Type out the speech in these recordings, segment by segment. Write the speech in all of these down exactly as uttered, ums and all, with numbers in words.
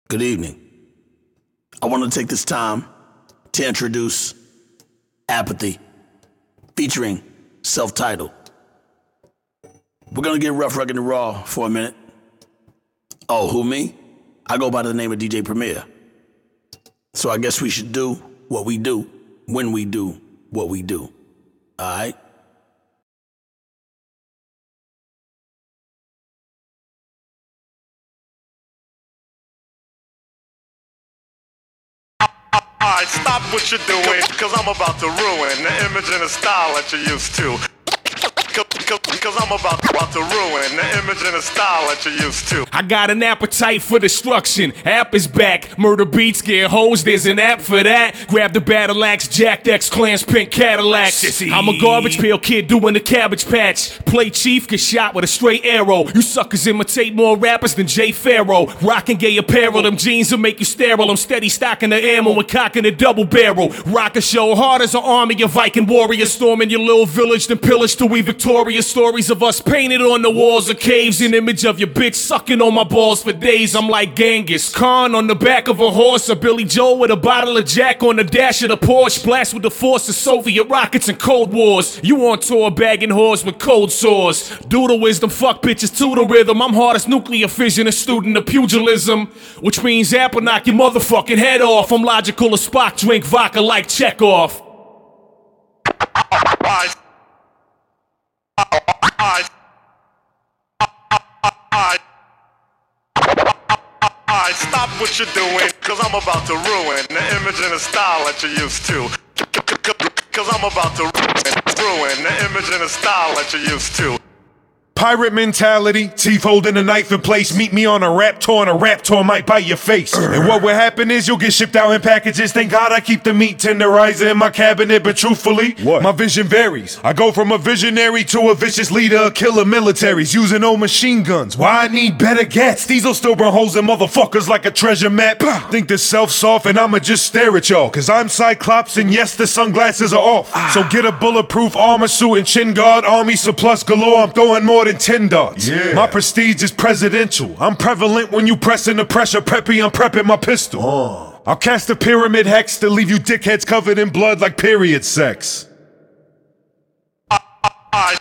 Good evening. I want to take this time to introduce Apathy, featuring Self-Titled. We're gonna get rough, rugged, and raw for a minute. Oh, who, me? I go by the name of D J Premier. So I guess we should do what we do when we do what we do. Alright? Alright, stop what you're doing, cause I'm about to ruin the image and the style that you're used to. Cause, cause I'm about, about to ruin the image and the style that you're used to. I got an appetite for destruction. App is back. Murder beats, get hoes, there's an app for that. Grab the battle axe, Jack X, Clans, pink Cadillac. Sissy. I'm a garbage pail kid doing the Cabbage Patch. Play chief, get shot with a straight arrow. You suckers imitate more rappers than Jay Farrow. Rockin' gay apparel, them jeans will make you sterile. I'm steady stocking the ammo and cocking a double barrel. Rock a show hard as an army of Viking warriors, storming your little village, then pillage till we victorious. Stories of us painted on the walls of caves. An image of your bitch sucking on my balls for days. I'm like Genghis Khan on the back of a horse, or Billy Joel with a bottle of Jack on the dash of the Porsche. Blast with the force of Soviet rockets and Cold Wars. You on tour bagging whores with cold sores. Do the wisdom, fuck bitches to the rhythm. I'm hard as nuclear fission, a student of pugilism, which means Apple knock your motherfucking head off. I'm logical as Spock, drink vodka like Chekhov. Alright, stop what you're doing, cause I'm about to ruin the image and the style that you're used to. Cause I'm about to ruin the image and the style that you're used to. Pirate mentality, teeth holding a knife in place. Meet me on a rap tour, and a rap tour might bite your face. And what will happen is you'll get shipped out in packages. Thank God I keep the meat tenderizer in my cabinet. But truthfully, what? My vision varies. I go from a visionary to a vicious leader of killer militaries, using old machine guns. Why I need better gats? These'll still burn holes in motherfuckers like a treasure map. Think the self soft and I'ma just stare at y'all, cause I'm Cyclops and yes, the sunglasses are off. So get a bulletproof armor suit and chin guard. Army surplus galore, I'm throwing more than ten darts. Yeah. My prestige is presidential. I'm prevalent when you pressing the pressure. Preppy, I'm prepping my pistol. Oh. I'll cast a pyramid hex to leave you dickheads covered in blood like period sex. Alright,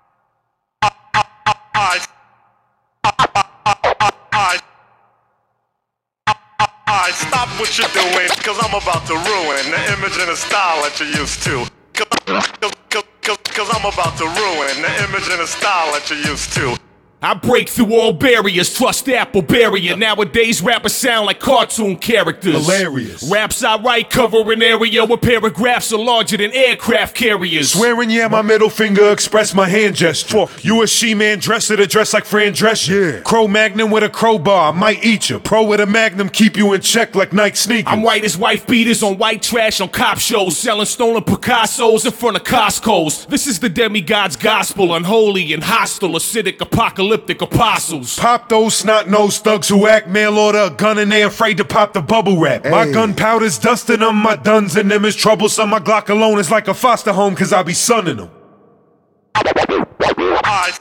stop what you're doing, cause I'm about to ruin the image and the style that you're used to. Cause, cause, cause, cause I'm about to ruin the image and the style that you're used to. I break through all barriers, trust Apple barrier. Nowadays rappers sound like cartoon characters. Hilarious. Raps I write cover an area where paragraphs are larger than aircraft carriers. Swearing, yeah, my middle finger express my hand gesture. You a she-man dresser to dress like Fran Drescher. Yeah. Crow Magnum with a crowbar, I might eat you. Pro with a Magnum, keep you in check like Nike sneakers. I'm white as wife beaters on white trash on cop shows, selling stolen Picassos in front of Costco's. This is the demigod's gospel, unholy and hostile, acidic, apocalyptic apostles. Pop those snot-nosed thugs who act mail order a gun and they afraid to pop the bubble wrap. Hey. My gunpowder's dusting them, my duns and them is troublesome. My Glock alone is like a foster home cause I be sunning them. Alright.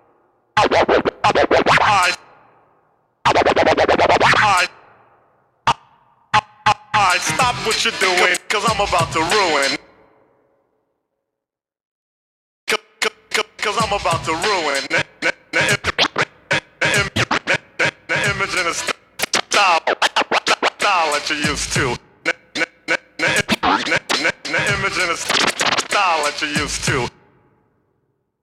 Alright. Alright. Alright, stop what you're doing, cause I'm about to ruin. Cause I'm about to ruin the, the, the, the image and the style, style that you're used to. The, the, the, the image and the style that you're used to.